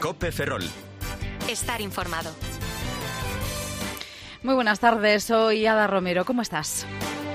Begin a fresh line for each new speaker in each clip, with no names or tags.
COPE Ferrol.
Estar informado.
Muy buenas tardes, soy Ada Romero. ¿Cómo estás?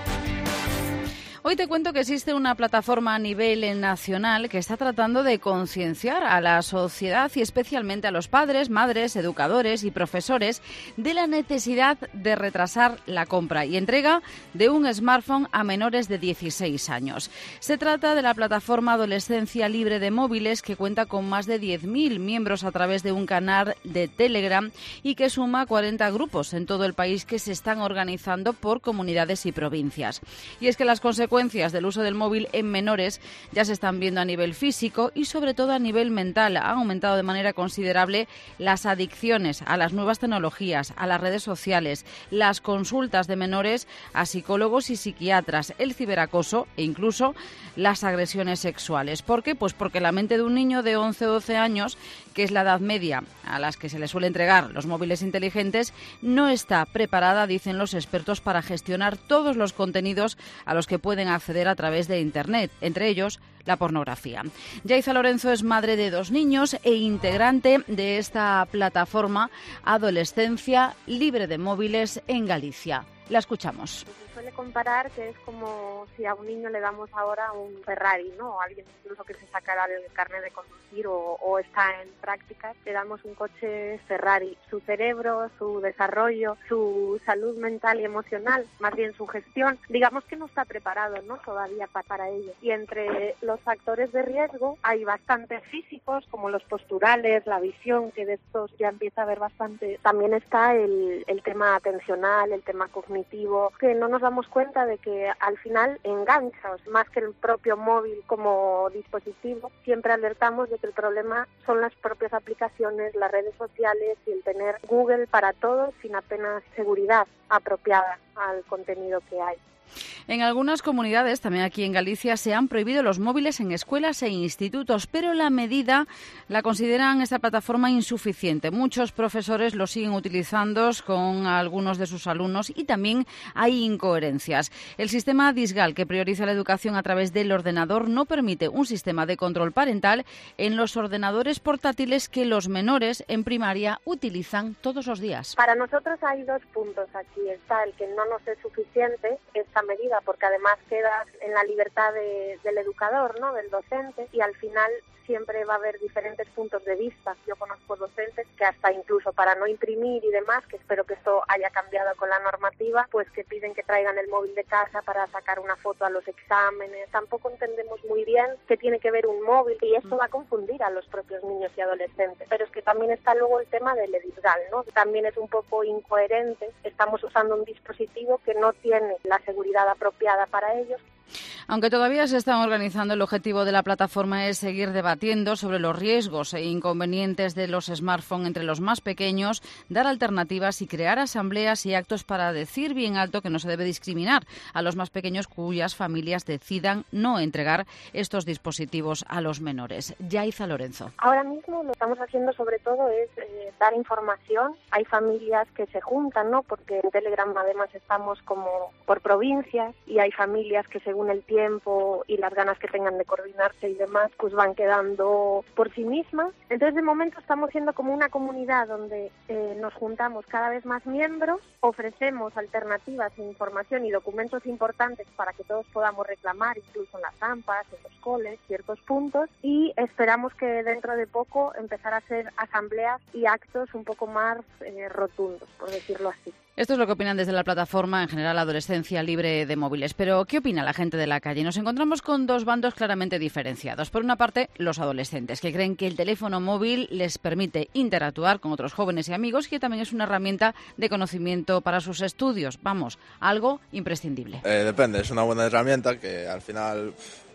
Hoy te cuento que existe una plataforma a nivel nacional que está tratando de concienciar a la sociedad y especialmente a los padres, madres, educadores y profesores de la necesidad de retrasar la compra y entrega de un smartphone a menores de 16 años. Se trata de la plataforma Adolescencia Libre de Móviles, que cuenta con más de 10.000 miembros a través de un canal de Telegram y que suma 40 grupos en todo el país que se están organizando por comunidades y provincias. Y es que las consecuencias del uso del móvil en menores ya se están viendo a nivel físico y sobre todo a nivel mental. Han aumentado de manera considerable las adicciones a las nuevas tecnologías, a las redes sociales, las consultas de menores a psicólogos y psiquiatras, el ciberacoso e incluso las agresiones sexuales. ¿Por qué? Pues porque la mente de un niño de 11 o 12 años, que es la edad media a las que se le suele entregar los móviles inteligentes, no está preparada, dicen los expertos, para gestionar todos los contenidos a los que pueden acceder a través de Internet, entre ellos la pornografía. Yaiza Lorenzo es madre de 2 niños e integrante de esta plataforma Adolescencia Libre de Móviles en Galicia. La escuchamos.
Se suele comparar que es como si a un niño le damos ahora un Ferrari, ¿no? O alguien incluso que se sacará el carnet de conducir o está en prácticas, le damos un coche Ferrari. Su cerebro, su desarrollo, su salud mental y emocional, más bien su gestión, digamos que no está preparado, ¿no? Todavía para ello. Y entre los factores de riesgo hay bastantes físicos, como los posturales, la visión, que de estos ya empieza a haber bastante. También está el tema atencional, el tema cognitivo, que no nos damos cuenta de que al final engancha, más que el propio móvil como dispositivo. Siempre alertamos de que el problema son las propias aplicaciones, las redes sociales y el tener Google para todo sin apenas seguridad apropiada al contenido que hay.
En algunas comunidades, también aquí en Galicia, se han prohibido los móviles en escuelas e institutos, pero la medida la consideran esta plataforma insuficiente. Muchos profesores lo siguen utilizando con algunos de sus alumnos y también hay incoherencias. El sistema DISGAL, que prioriza la educación a través del ordenador, no permite un sistema de control parental en los ordenadores portátiles que los menores en primaria utilizan todos los días.
Para nosotros hay 2 puntos aquí. Está el que no nos es suficiente esta medida, porque además queda en la libertad del educador, ¿no?, del docente, y al final siempre va a haber diferentes puntos de vista. Yo conozco docentes que hasta incluso para no imprimir y demás, que espero que esto haya cambiado con la normativa, pues que piden que traigan el móvil de casa para sacar una foto a los exámenes. Tampoco entendemos muy bien qué tiene que ver un móvil y esto va a confundir a los propios niños y adolescentes. Pero es que también está luego el tema del DISGAL, ¿no? También es un poco incoherente. Estamos usando un dispositivo que no tiene la seguridad apropiada para ellos.
Aunque todavía se están organizando, el objetivo de la plataforma es seguir debatiendo sobre los riesgos e inconvenientes de los smartphones entre los más pequeños, dar alternativas y crear asambleas y actos para decir bien alto que no se debe discriminar a los más pequeños cuyas familias decidan no entregar estos dispositivos a los menores. Yaiza Lorenzo.
Ahora mismo lo que estamos haciendo sobre todo es dar información. Hay familias que se juntan, ¿no?, porque en Telegram además estamos como por provincias y hay familias que según el tiempo y las ganas que tengan de coordinarse y demás, pues van quedando por sí mismas. Entonces, de momento estamos siendo como una comunidad donde nos juntamos cada vez más miembros, ofrecemos alternativas, información y documentos importantes para que todos podamos reclamar, incluso en las AMPAs, en los coles, ciertos puntos, y esperamos que dentro de poco empezar a hacer asambleas y actos un poco más rotundos, por decirlo así.
Esto es lo que opinan desde la plataforma, en general, Adolescencia Libre de Móviles. Pero, ¿qué opina la gente de la calle? Nos encontramos con 2 bandos claramente diferenciados. Por una parte, los adolescentes, que creen que el teléfono móvil les permite interactuar con otros jóvenes y amigos, que también es una herramienta de conocimiento para sus estudios. Vamos, algo imprescindible.
Depende, es una buena herramienta que al final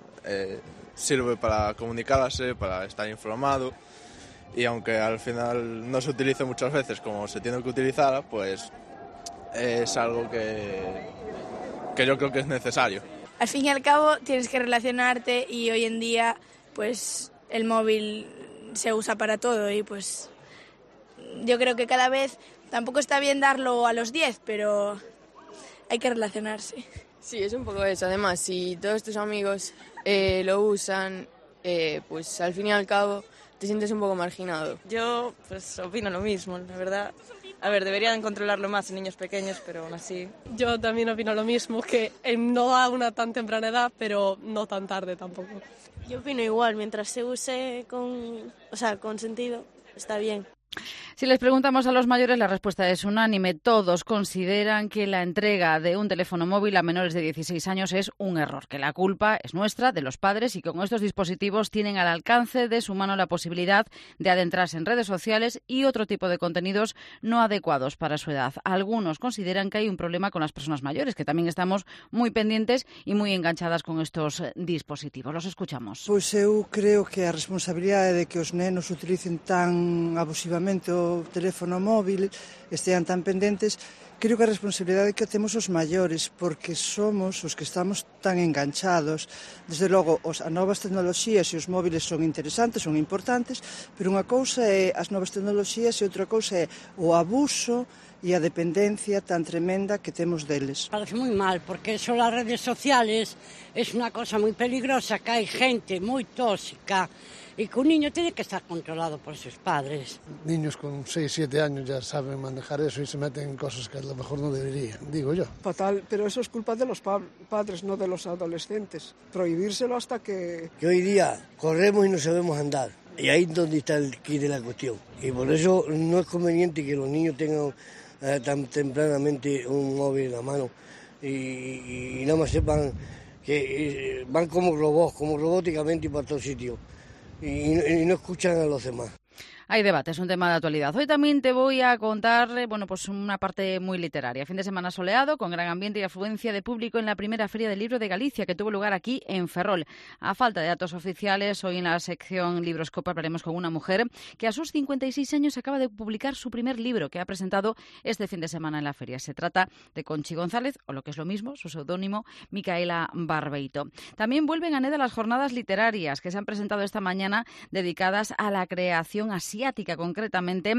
sirve para comunicarse, para estar informado. Y aunque al final no se utilice muchas veces como se tiene que utilizar, pues es algo que yo creo que es necesario.
Al fin y al cabo tienes que relacionarte y hoy en día pues el móvil se usa para todo y pues yo creo que cada vez tampoco está bien darlo a los 10, pero hay que relacionarse.
Sí, es un poco eso. Además, si todos tus amigos lo usan
pues al fin y al cabo te sientes un poco marginado.
Yo pues opino lo mismo, la verdad. A ver, deberían controlarlo más en niños pequeños, pero aún así...
Yo también opino lo mismo, que no a una tan temprana edad, pero no tan tarde tampoco.
Yo opino igual, mientras se use con sentido, está bien.
Si les preguntamos a los mayores, la respuesta es unánime. Todos consideran que la entrega de un teléfono móvil a menores de 16 años es un error, que la culpa es nuestra, de los padres, y que con estos dispositivos tienen al alcance de su mano la posibilidad de adentrarse en redes sociales y otro tipo de contenidos no adecuados para su edad. Algunos consideran que hay un problema con las personas mayores, que también estamos muy pendientes y muy enganchadas con estos dispositivos. Los escuchamos.
Pois eu creo que a responsabilidade de que os nenos utilicen tan abusivamente o teléfono móvil, estean tan pendentes, creo que a responsabilidade que temos os maiores, porque somos os que estamos tan enganchados. Desde logo, as novas tecnoloxías e os móviles son interesantes, son importantes, pero unha cousa é as novas tecnoloxías e outra cousa é o abuso e a dependencia tan tremenda que temos deles.
Parece moi mal, porque son as redes sociales é unha cosa moi peligrosa, que hai gente moi tóxica, e que un niño tiene que estar controlado por sus padres.
Niños con 6, 7 años ya saben manejar eso y se meten en cosas que a lo mejor no deberían, digo yo.
Fatal, pero eso es culpa de los padres, no de los adolescentes. Prohibírselo hasta que...
Que hoy día corremos y no sabemos andar. Y ahí es donde está el quid de la cuestión. Y por eso no es conveniente que los niños tengan tan tempranamente un móvil en la mano y nada más sepan que van como robots, como robóticamente para todo sitio. Y no escuchan a los demás.
Hay debate, es un tema de actualidad. Hoy también te voy a contar, pues una parte muy literaria. Fin de semana soleado, con gran ambiente y afluencia de público en la primera Feria del Libro de Galicia, que tuvo lugar aquí en Ferrol. A falta de datos oficiales, hoy en la sección Libroscope hablaremos con una mujer que a sus 56 años acaba de publicar su primer libro, que ha presentado este fin de semana en la feria. Se trata de Conchi González, o lo que es lo mismo, su seudónimo, Micaela Barbeito. También vuelven a Neda las jornadas literarias, que se han presentado esta mañana, dedicadas a la creación asiática, concretamente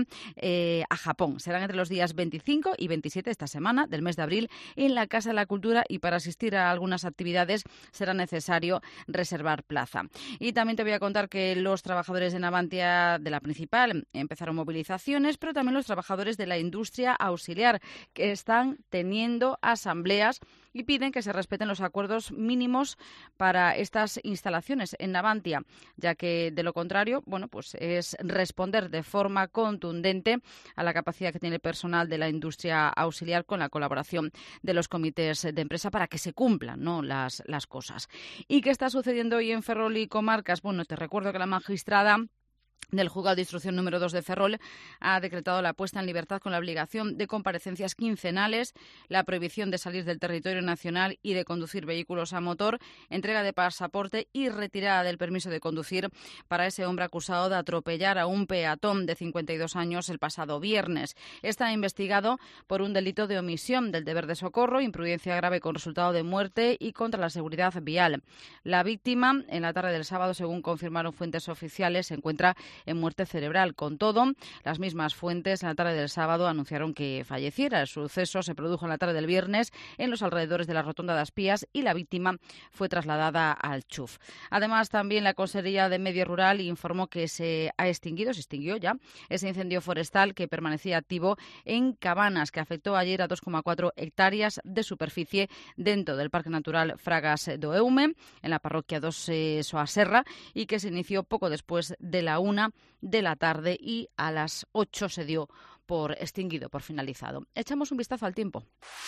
a Japón. Serán entre los días 25 y 27 esta semana del mes de abril en la Casa de la Cultura, y para asistir a algunas actividades será necesario reservar plaza. Y también te voy a contar que los trabajadores de Navantia, de la principal, empezaron movilizaciones, pero también los trabajadores de la industria auxiliar, que están teniendo asambleas y piden que se respeten los acuerdos mínimos para estas instalaciones en Navantia, ya que de lo contrario, pues es responder de forma contundente a la capacidad que tiene el personal de la industria auxiliar, con la colaboración de los comités de empresa para que se cumplan, ¿no?, las cosas. ¿Y qué está sucediendo hoy en Ferrol y comarcas? Bueno, te recuerdo que la magistrada del Juzgado de Instrucción número 2 de Ferrol ha decretado la puesta en libertad con la obligación de comparecencias quincenales, la prohibición de salir del territorio nacional y de conducir vehículos a motor, entrega de pasaporte y retirada del permiso de conducir para ese hombre acusado de atropellar a un peatón de 52 años el pasado viernes. Está investigado por un delito de omisión del deber de socorro, imprudencia grave con resultado de muerte y contra la seguridad vial. La víctima, en la tarde del sábado, según confirmaron fuentes oficiales, se encuentra en muerte cerebral. Con todo, las mismas fuentes en la tarde del sábado anunciaron que falleciera. El suceso se produjo en la tarde del viernes en los alrededores de la Rotonda de Aspías y la víctima fue trasladada al CHUF. Además, también la Consejería de Medio Rural informó que se extinguió ya ese incendio forestal que permanecía activo en Cabanas, que afectó ayer a 2,4 hectáreas de superficie dentro del Parque Natural Fragas do Eume, en la parroquia dos Soaserra, y que se inició poco después de la 1 de la tarde y a las 8 se dio por extinguido, por finalizado. Echamos un vistazo al tiempo.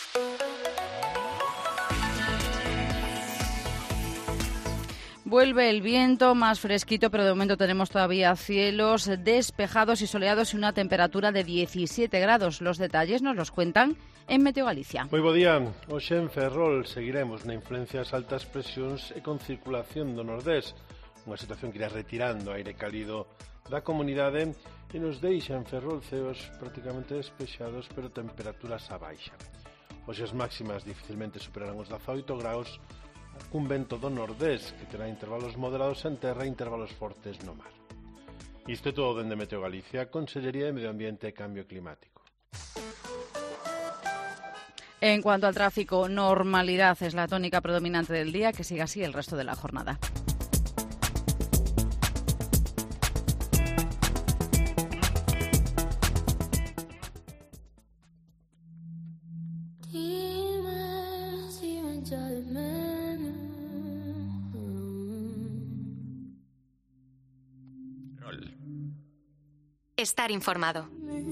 Vuelve el viento más fresquito, pero de momento tenemos todavía cielos despejados y soleados y una temperatura de 17 grados. Los detalles nos los cuentan en Meteo Galicia.
Moi bo día. Hoxe en Ferrol seguiremos na influencia das altas presións e con circulación do nordés. Unha situación que irá retirando aire cálido da comunidade e nos deixa en Ferrol ceos prácticamente despexados, pero temperaturas a baixa. Hoxe as máximas dificilmente superarán os 18 graus, cun vento do nordés que terá intervalos moderados en terra e intervalos fortes no mar. Isto é todo dende Meteo Galicia, Consellería de Medio Ambiente e Cambio Climático.
En cuanto al tráfico, normalidad es la tónica predominante del día, que siga así el resto de la jornada.
Estar informado.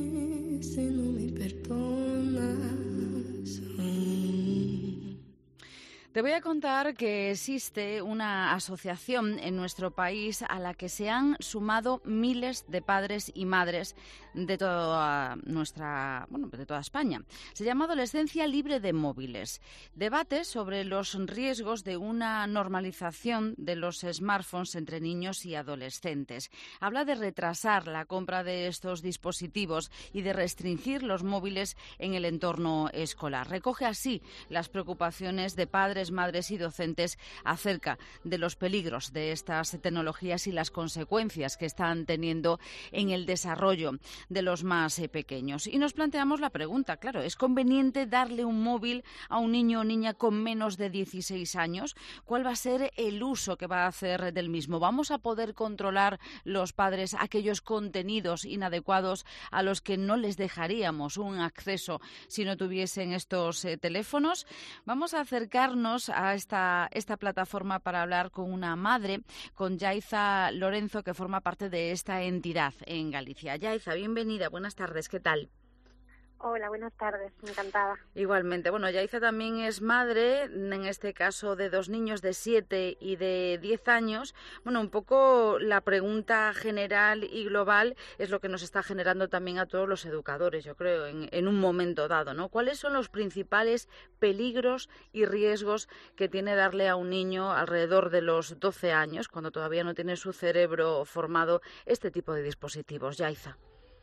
Te voy a contar que existe una asociación en nuestro país a la que se han sumado miles de padres y madres de toda de toda España. Se llama Adolescencia Libre de Móviles. Debate sobre los riesgos de una normalización de los smartphones entre niños y adolescentes. Habla de retrasar la compra de estos dispositivos y de restringir los móviles en el entorno escolar. Recoge así las preocupaciones de padres, madres y docentes acerca de los peligros de estas tecnologías y las consecuencias que están teniendo en el desarrollo de los más pequeños. Y nos planteamos la pregunta, claro, ¿es conveniente darle un móvil a un niño o niña con menos de 16 años? ¿Cuál va a ser el uso que va a hacer del mismo? ¿Vamos a poder controlar los padres aquellos contenidos inadecuados a los que no les dejaríamos un acceso si no tuviesen estos teléfonos? Vamos a acercarnos a esta plataforma para hablar con una madre, con Yaiza Lorenzo, que forma parte de esta entidad en Galicia. Yaiza, bienvenida, buenas tardes, ¿qué tal?
Hola, buenas tardes, encantada.
Igualmente. Bueno, Yaiza también es madre, en este caso de 2 niños de 7 y de 10 años. Bueno, un poco la pregunta general y global es lo que nos está generando también a todos los educadores, yo creo, en un momento dado, ¿no? ¿Cuáles son los principales peligros y riesgos que tiene darle a un niño alrededor de los 12 años, cuando todavía no tiene su cerebro formado, este tipo de dispositivos? Yaiza.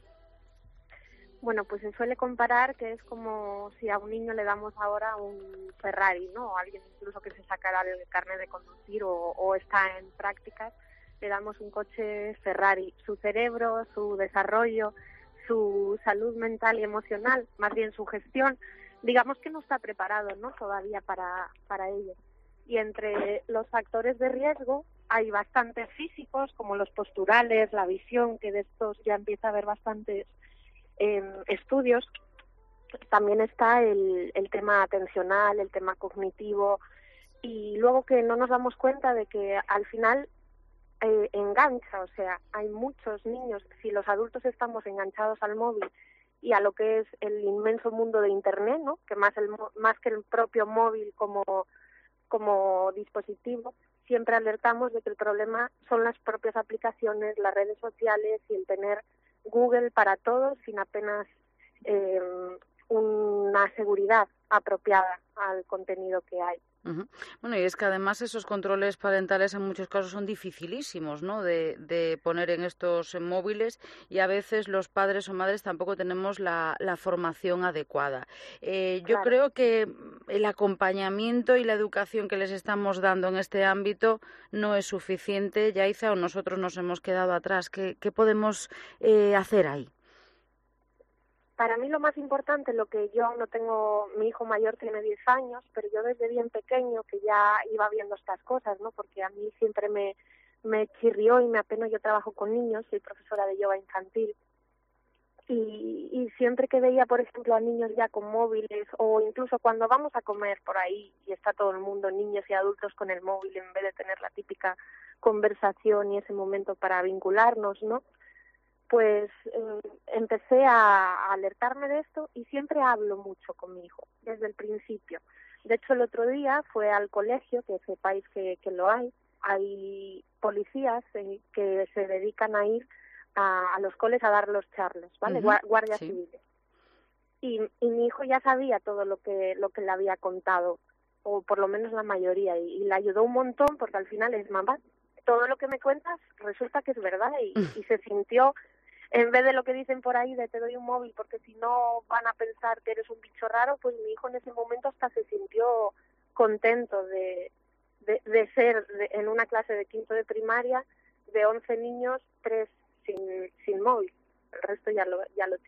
Bueno, pues se suele comparar que es como si a un niño le damos ahora un Ferrari, ¿no? O alguien incluso que se sacará el carnet de conducir o está en prácticas, le damos un coche Ferrari. Su cerebro, su desarrollo, su salud mental y emocional, más bien su gestión, digamos que no está preparado, ¿no? Todavía para ello. Y entre los factores de riesgo hay bastantes físicos, como los posturales, la visión, que de estos ya empieza a haber bastantes estudios. También está el tema atencional, el tema cognitivo, y luego que no nos damos cuenta de que al final engancha, o sea, hay muchos niños, si los adultos estamos enganchados al móvil y a lo que es el inmenso mundo de Internet, ¿no? Que más que el propio móvil como dispositivo, siempre alertamos de que el problema son las propias aplicaciones, las redes sociales y el tener Google para todos sin apenas una seguridad apropiada al contenido que hay.
Uh-huh. Bueno, y es que además esos controles parentales en muchos casos son dificilísimos, ¿no?, de poner en estos móviles, y a veces los padres o madres tampoco tenemos la formación adecuada. Yo creo que el acompañamiento y la educación que les estamos dando en este ámbito no es suficiente, Yaiza, o nosotros nos hemos quedado atrás. ¿Qué podemos hacer ahí?
Para mí lo más importante, lo que yo no tengo, mi hijo mayor tiene 10 años, pero yo desde bien pequeño que ya iba viendo estas cosas, ¿no? Porque a mí siempre me chirrió y me apenó. Yo trabajo con niños, soy profesora de yoga infantil, y siempre que veía, por ejemplo, a niños ya con móviles, o incluso cuando vamos a comer por ahí y está todo el mundo, niños y adultos con el móvil, en vez de tener la típica conversación y ese momento para vincularnos, ¿no?, pues empecé a alertarme de esto, y siempre hablo mucho con mi hijo, desde el principio. De hecho, el otro día fue al colegio, que sepáis que lo hay policías que se dedican a ir a los coles a dar los charlos, ¿vale?
Uh-huh.
Guardias
sí.
civiles. Y mi hijo ya sabía todo lo que le había contado, o por lo menos la mayoría, y le ayudó un montón, porque al final es: mamá, todo lo que me cuentas resulta que es verdad, y se sintió, en vez de lo que dicen por ahí de te doy un móvil porque si no van a pensar que eres un bicho raro, pues mi hijo en ese momento hasta se sintió contento de ser en una clase de quinto de primaria, de 11 niños, 3 sin móvil. El resto ya lo tiene.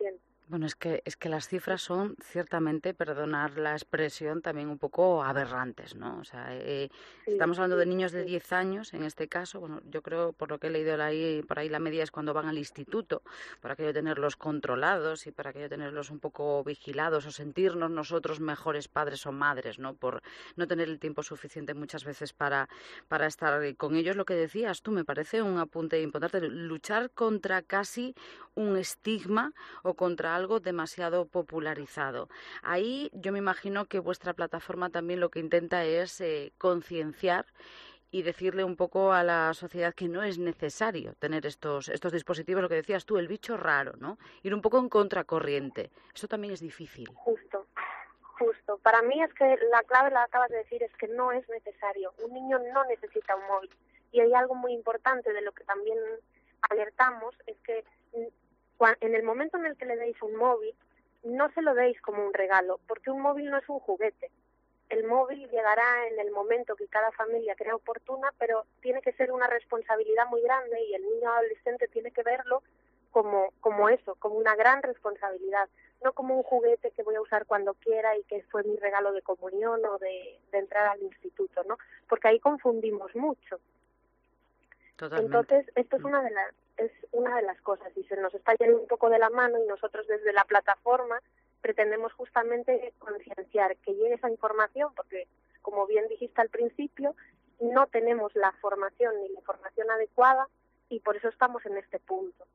Bueno, es que las cifras son ciertamente, perdonar la expresión, también un poco aberrantes, ¿no? O sea, estamos hablando de niños de 10 años, en este caso. Bueno, yo creo, por lo que he leído por ahí la media es cuando van al instituto, para aquello de tenerlos controlados y para aquello de tenerlos un poco vigilados o sentirnos nosotros mejores padres o madres, ¿no? Por no tener el tiempo suficiente muchas veces para estar con ellos. Lo que decías tú me parece un apunte importante, luchar contra casi un estigma o contra algo demasiado popularizado. Ahí yo me imagino que vuestra plataforma también lo que intenta es concienciar y decirle un poco a la sociedad que no es necesario tener estos dispositivos, lo que decías tú, el bicho raro, ¿no? Ir un poco en contracorriente. Eso también es difícil.
Justo. Para mí es que la clave, la acabas de decir, es que no es necesario. Un niño no necesita un móvil. Y hay algo muy importante de lo que también alertamos, es que en el momento en el que le deis un móvil, no se lo deis como un regalo, porque un móvil no es un juguete. El móvil llegará en el momento que cada familia crea oportuna, pero tiene que ser una responsabilidad muy grande y el niño adolescente tiene que verlo como eso, como una gran responsabilidad, no como un juguete que voy a usar cuando quiera y que fue mi regalo de comunión o de entrar al instituto, ¿no? Porque ahí confundimos mucho. Totalmente. Entonces, esto es una de las cosas y se nos está yendo un poco de la mano y nosotros desde la plataforma pretendemos justamente concienciar, que llegue esa información, porque como bien dijiste al principio, no tenemos la formación ni la información adecuada y por eso estamos en este punto.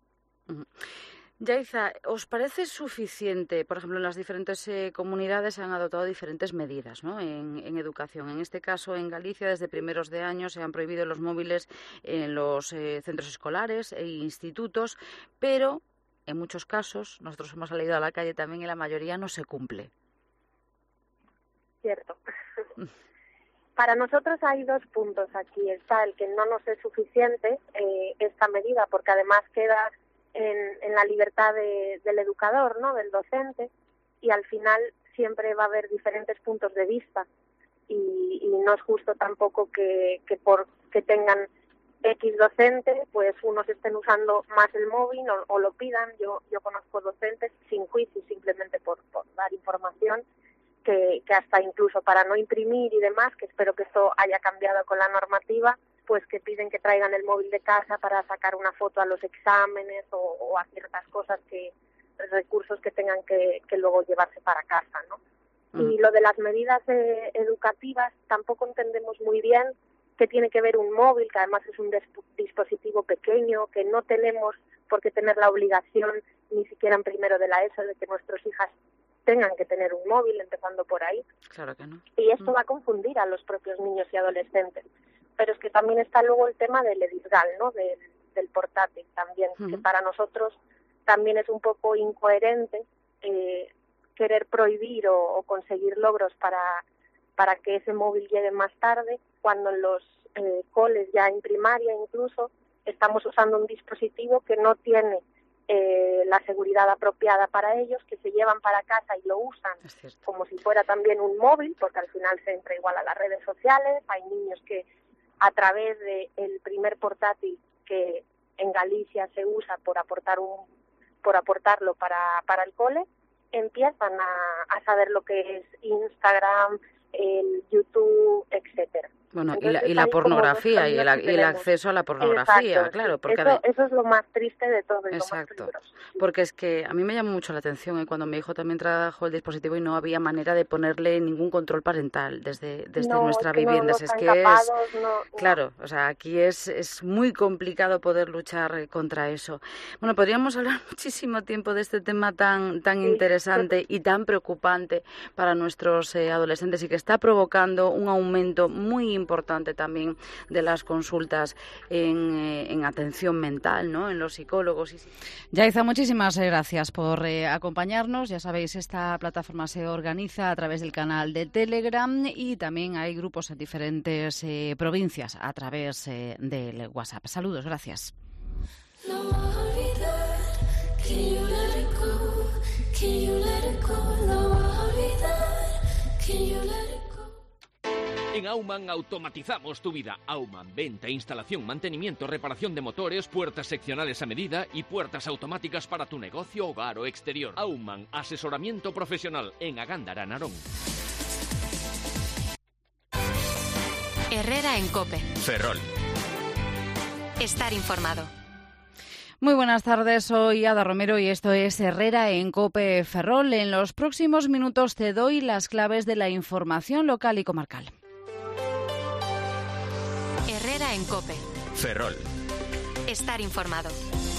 Yaiza, ¿os parece suficiente? Por ejemplo, en las diferentes comunidades se han adoptado diferentes medidas, ¿no? en educación. En este caso, en Galicia, desde primeros de año se han prohibido los móviles en los centros escolares e institutos, pero en muchos casos, nosotros hemos salido a la calle también y la mayoría no se cumple.
Cierto. Para nosotros hay dos puntos aquí. Está el que no nos es suficiente esta medida, porque además queda en la libertad del educador, ¿no? Del docente, y al final siempre va a haber diferentes puntos de vista y no es justo tampoco que porque tengan X docente, pues unos estén usando más el móvil o lo pidan. Yo conozco docentes sin juicio, simplemente por dar información, que hasta incluso para no imprimir y demás, que espero que esto haya cambiado con la normativa, pues que piden que traigan el móvil de casa para sacar una foto a los exámenes o a ciertas cosas, recursos que tengan que luego llevarse para casa, ¿no? Y lo de las medidas educativas tampoco entendemos muy bien qué tiene que ver un móvil, que además es un dispositivo pequeño, que no tenemos por qué tener la obligación, ni siquiera en primero de la ESO, de que nuestras hijas tengan que tener un móvil, empezando por ahí.
Claro que no.
Y esto va a confundir a los propios niños y adolescentes. Pero es que también está luego el tema del edisgal, ¿no? Del portátil también, que para nosotros también es un poco incoherente querer prohibir o conseguir logros para que ese móvil llegue más tarde, cuando en los coles ya en primaria incluso estamos usando un dispositivo que no tiene la seguridad apropiada para ellos, que se llevan para casa y lo usan como si fuera también un móvil, porque al final se entra igual a las redes sociales. Hay niños que a través del primer portátil que en Galicia se usa por aportarlo para el cole, empiezan a saber lo que es Instagram, el YouTube, etcétera.
Bueno, y la pornografía y el acceso a la pornografía. Exacto, claro. Porque
eso es lo más triste de todo y
exacto,
lo más peligroso.
Porque es que a mí me llama mucho la atención cuando mi hijo también trajo el dispositivo y no había manera de ponerle ningún control parental desde nuestra vivienda. Claro, o sea, aquí es muy complicado poder luchar contra eso. Bueno, podríamos hablar muchísimo tiempo de este tema tan interesante y tan preocupante para nuestros adolescentes y que está provocando un aumento muy importante también de las consultas en atención mental, ¿no? En los psicólogos. Yaiza, muchísimas gracias por acompañarnos. Ya sabéis, esta plataforma se organiza a través del canal de Telegram y también hay grupos en diferentes provincias a través del WhatsApp. Saludos, gracias.
En Aumann automatizamos tu vida. Aumann, venta, instalación, mantenimiento, reparación de motores, puertas seccionales a medida y puertas automáticas para tu negocio, hogar o exterior. Aumann, asesoramiento profesional en Agándara, Narón.
Herrera en COPE.
Ferrol.
Estar informado.
Muy buenas tardes, soy Ada Romero y esto es Herrera en COPE Ferrol. En los próximos minutos te doy las claves de la información local y comarcal.
Herrera en COPE.
Ferrol.
Estar informado.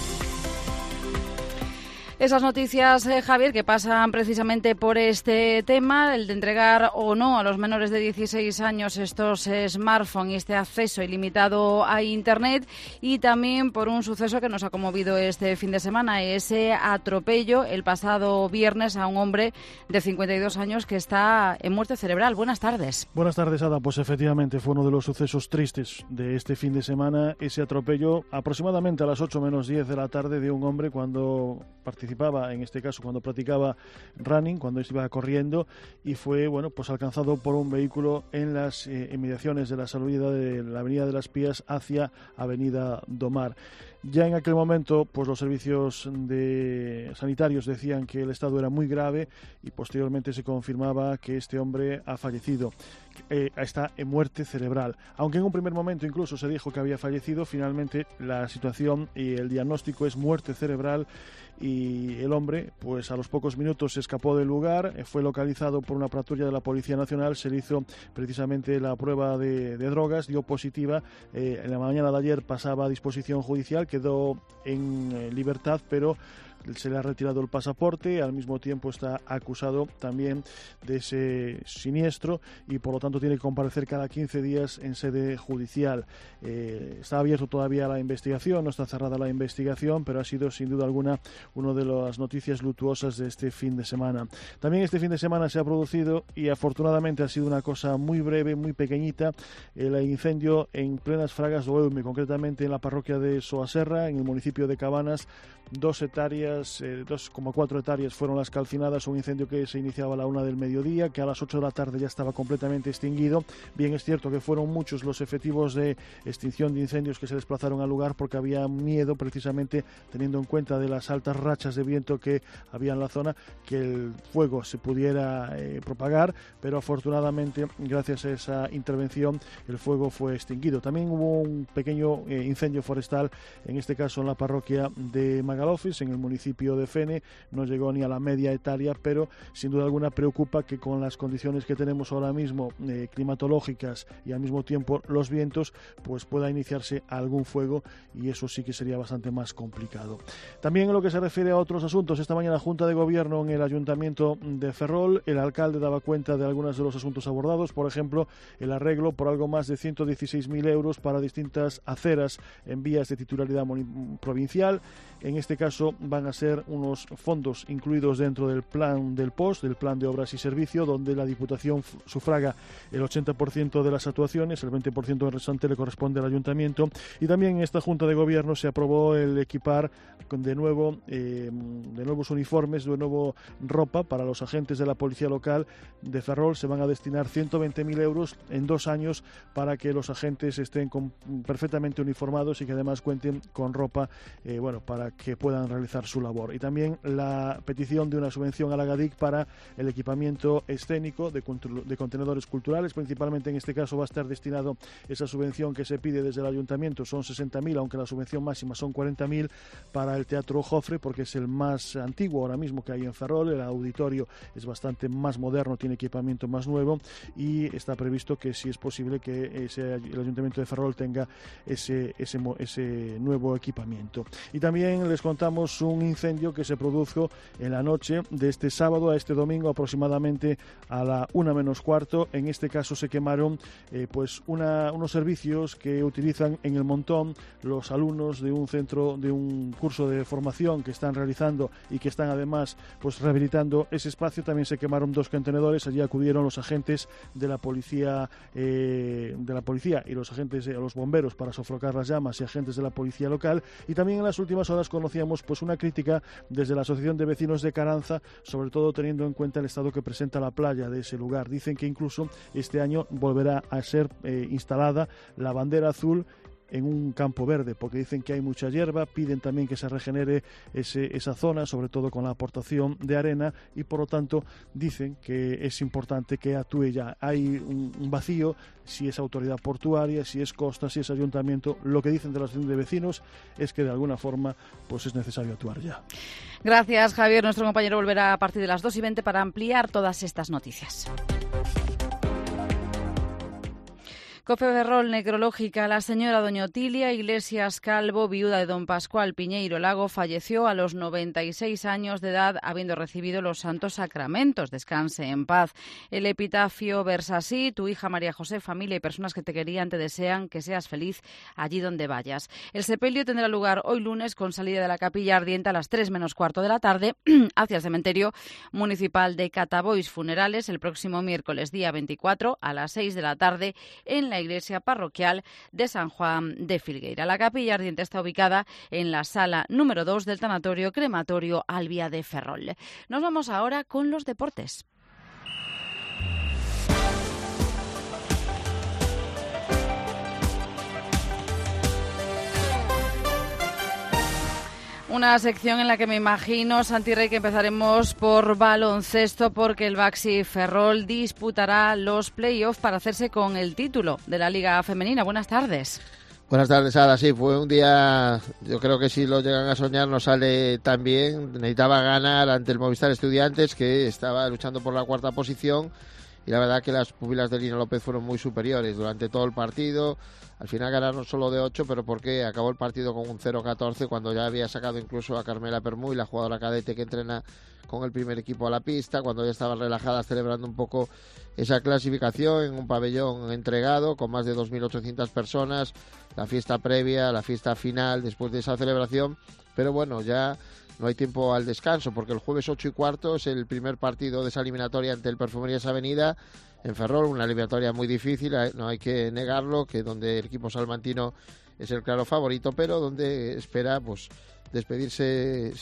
Esas noticias, Javier, que pasan precisamente por este tema, el de entregar o no a los menores de 16 años estos smartphones y este acceso ilimitado a Internet, y también por un suceso que nos ha conmovido este fin de semana, ese atropello el pasado viernes a un hombre de 52 años que está en muerte cerebral. Buenas tardes.
Buenas tardes, Ada. Pues efectivamente fue uno de los sucesos tristes de este fin de semana, ese atropello aproximadamente a las 8 menos 10 de la tarde de un hombre cuando participaba, en este caso cuando practicaba running, cuando iba corriendo, y fue pues alcanzado por un vehículo en las inmediaciones de la salida de la Avenida de las Pías hacia Avenida Domar. Ya en aquel momento, pues los servicios sanitarios decían que el estado era muy grave y posteriormente se confirmaba que este hombre ha fallecido. Está en muerte cerebral. Aunque en un primer momento incluso se dijo que había fallecido, finalmente la situación y el diagnóstico es muerte cerebral, y el hombre, pues a los pocos minutos se escapó del lugar, fue localizado por una patrulla de la Policía Nacional, se le hizo precisamente la prueba de drogas, dio positiva, en la mañana de ayer pasaba a disposición judicial, quedó en libertad, pero se le ha retirado el pasaporte, al mismo tiempo está acusado también de ese siniestro y por lo tanto tiene que comparecer cada 15 días en sede judicial. Está abierto todavía la investigación, no está cerrada la investigación, pero ha sido sin duda alguna una de las noticias luctuosas de este fin de semana. También este fin de semana se ha producido, y afortunadamente ha sido una cosa muy breve, muy pequeñita, el incendio en plenas Fragas do Eume, concretamente en la parroquia de Soaserra, en el municipio de Cabanas. 2,4 hectáreas fueron las calcinadas, un incendio que se iniciaba a la 1 del mediodía, que a las 8 de la tarde ya estaba completamente extinguido. Bien es cierto que fueron muchos los efectivos de extinción de incendios que se desplazaron al lugar porque había miedo, precisamente teniendo en cuenta de las altas rachas de viento que había en la zona, que el fuego se pudiera propagar, pero afortunadamente gracias a esa intervención el fuego fue extinguido. También hubo un pequeño incendio forestal, en este caso en la parroquia de Magalofis, en el municipio de Fene. No llegó ni a la media hectárea, pero sin duda alguna preocupa que con las condiciones que tenemos ahora mismo climatológicas y al mismo tiempo los vientos, pues pueda iniciarse algún fuego, y eso sí que sería bastante más complicado. También en lo que se refiere a otros asuntos, esta mañana Junta de Gobierno en el Ayuntamiento de Ferrol, el alcalde daba cuenta de algunos de los asuntos abordados, por ejemplo, el arreglo por algo más de 116.000 euros para distintas aceras en vías de titularidad provincial. En este caso van a ser unos fondos incluidos dentro del plan del POS, del Plan de Obras y Servicio, donde la Diputación sufraga el 80% de las actuaciones, el 20% del restante le corresponde al Ayuntamiento. Y también en esta Junta de Gobierno se aprobó el equipar de nuevos uniformes, de nuevo ropa para los agentes de la Policía Local de Ferrol. Se van a destinar 120.000 euros en 2 años para que los agentes estén perfectamente uniformados y que además cuenten con ropa para que puedan realizar su labor. Y también la petición de una subvención a la GADIC para el equipamiento escénico de contenedores culturales. Principalmente en este caso va a estar destinado esa subvención que se pide desde el Ayuntamiento, son 60.000, aunque la subvención máxima son 40.000, para el Teatro Jofre, porque es el más antiguo ahora mismo que hay en Ferrol. El auditorio es bastante más moderno, tiene equipamiento más nuevo, y está previsto que, si es posible, que el Ayuntamiento de Ferrol tenga ese nuevo equipamiento. Y también les contamos un incendio que se produjo en la noche de este sábado a este domingo, aproximadamente a la 1 menos cuarto. En este caso se quemaron unos servicios que utilizan en el Montón los alumnos de un centro, de un curso de formación que están realizando y que están además rehabilitando ese espacio. También se quemaron 2 contenedores. Allí acudieron los agentes de la policía y los bomberos para sofocar las llamas, y agentes de la policía local. Y también en las últimas horas conocíamos una crítica crítica desde la Asociación de Vecinos de Caranza, sobre todo teniendo en cuenta el estado que presenta la playa de ese lugar. Dicen que incluso este año volverá a ser instalada la bandera azul en un campo verde, porque dicen que hay mucha hierba, piden también que se regenere esa zona, sobre todo con la aportación de arena, y por lo tanto dicen que es importante que actúe ya. Hay un vacío, si es autoridad portuaria, si es costa, si es ayuntamiento. Lo que dicen de la asociación de vecinos es que de alguna forma pues es necesario actuar ya.
Gracias, Javier. Nuestro compañero volverá a partir de las 2:20 para ampliar todas estas noticias. COPE Ferrol necrológica. La señora doña Otilia Iglesias Calvo, viuda de don Pascual Piñeiro Lago, falleció a los 96 años de edad, habiendo recibido los santos sacramentos. Descanse en paz. El epitafio versa así: tu hija María José, familia y personas que te querían te desean que seas feliz allí donde vayas. El sepelio tendrá lugar hoy lunes con salida de la capilla ardiente a las 3 menos cuarto de la tarde hacia el cementerio municipal de Catabois Funerales el próximo miércoles día 24 a las 6 de la tarde en la iglesia parroquial de San Juan de Filgueira. La capilla ardiente está ubicada en la sala número 2 del tanatorio crematorio Albia de Ferrol. Nos vamos ahora con los deportes. Una sección en la que me imagino, Santi Rey, que empezaremos por baloncesto, porque el Baxi Ferrol disputará los playoffs para hacerse con el título de la Liga Femenina. Buenas tardes.
Buenas tardes, Ada. Sí, fue un día, yo creo que si lo llegan a soñar no sale tan bien. Necesitaba ganar ante el Movistar Estudiantes, que estaba luchando por la cuarta posición, y la verdad que las pupilas de Lino López fueron muy superiores durante todo el partido. Al final ganaron solo de 8, pero porque acabó el partido con un 0-14 cuando ya había sacado incluso a Carmela Permuy, la jugadora cadete que entrena con el primer equipo, a la pista, cuando ya estaban relajadas celebrando un poco esa clasificación en un pabellón entregado con más de 2.800 personas, la fiesta previa, la fiesta final después de esa celebración. Pero bueno, ya no hay tiempo al descanso, porque el jueves 8:15 es el primer partido de esa eliminatoria ante el Perfumerías Avenida en Ferrol, una eliminatoria muy difícil, no hay que negarlo, que donde el equipo salmantino es el claro favorito, pero donde espera pues despedirse,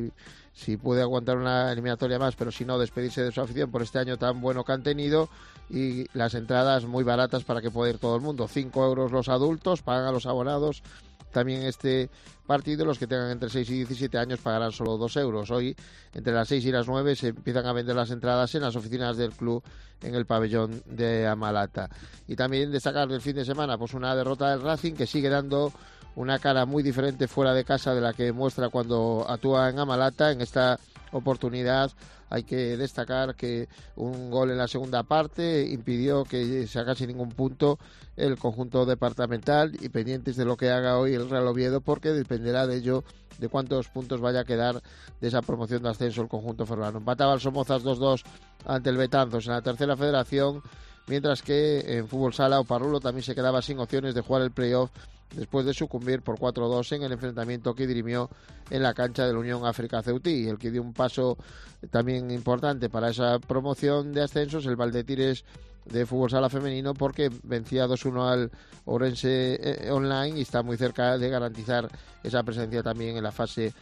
si puede aguantar una eliminatoria más, pero si no, despedirse de su afición por este año tan bueno que han tenido, y las entradas muy baratas para que pueda ir todo el mundo. 5 euros los adultos, pagan a los abonados también este partido. Los que tengan entre 6 y 17 años pagarán solo 2 euros. Hoy, entre las 6 y las 9, se empiezan a vender las entradas en las oficinas del club en el pabellón de Amalata. Y también destacar del fin de semana pues una derrota del Racing, que sigue dando una cara muy diferente fuera de casa de la que muestra cuando actúa en Amalata. En esta oportunidad hay que destacar que un gol en la segunda parte impidió que sacase ningún punto el conjunto departamental, y pendientes de lo que haga hoy el Real Oviedo, porque dependerá de ello de cuántos puntos vaya a quedar de esa promoción de ascenso el conjunto ferrolano. Empataba el Somozas 2-2 ante el Betanzos en la tercera federación, mientras que en fútbol sala Oparrulo también se quedaba sin opciones de jugar el playoff después de sucumbir por 4-2 en el enfrentamiento que dirimió en la cancha de la Unión África Ceutí. El que dio un paso también importante para esa promoción de ascensos, el Valdetires de fútbol sala femenino, porque vencía 2-1 al Ourense Online y está muy cerca de garantizar esa presencia también en la fase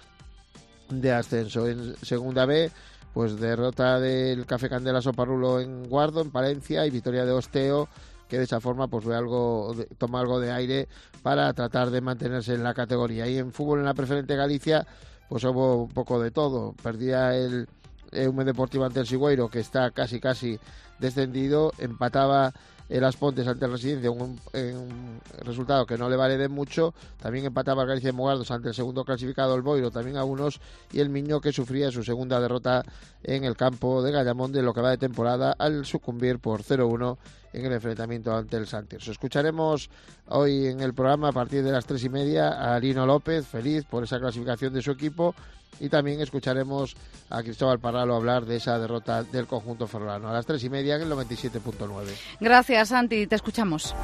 de ascenso. En segunda B, pues derrota del Café Candelas Oparrulo en Guardo, en Palencia, y victoria de Osteo, que de esa forma pues toma algo de aire para tratar de mantenerse en la categoría. Y en fútbol en la Preferente Galicia pues hubo un poco de todo. Perdía el Eume Deportivo ante el Sigüeiro, que está casi descendido. Empataba el Aspontes ante el Residencia, un resultado que no le vale de mucho. También empataba el Galicia de Mugardos ante el segundo clasificado, el Boiro, también a unos, y el Miño, que sufría su segunda derrota en el campo de Gallamón de lo que va de temporada, al sucumbir por 0-1 en el enfrentamiento ante el Santos. Escucharemos hoy en el programa a partir de las 3:30 a Lino López, feliz por esa clasificación de su equipo, y también escucharemos a Cristóbal Parralo hablar de esa derrota del conjunto ferrolano a las 3:30 en el 97.9.
Gracias, Santi, te escuchamos.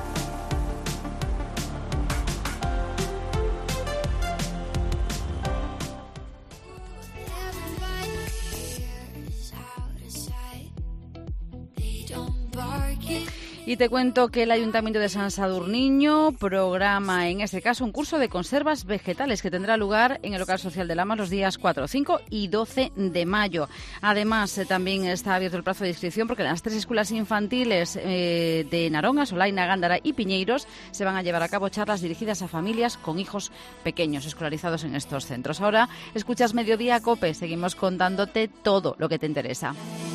Y te cuento que el Ayuntamiento de San Sadurniño programa, en este caso, un curso de conservas vegetales que tendrá lugar en el local social de Lamas los días 4, 5 y 12 de mayo. Además, también está abierto el plazo de inscripción porque las 3 escuelas infantiles de Naronga, Solaina, Gándara y Piñeiros se van a llevar a cabo charlas dirigidas a familias con hijos pequeños escolarizados en estos centros. Ahora escuchas Mediodía COPE, seguimos contándote todo lo que te interesa.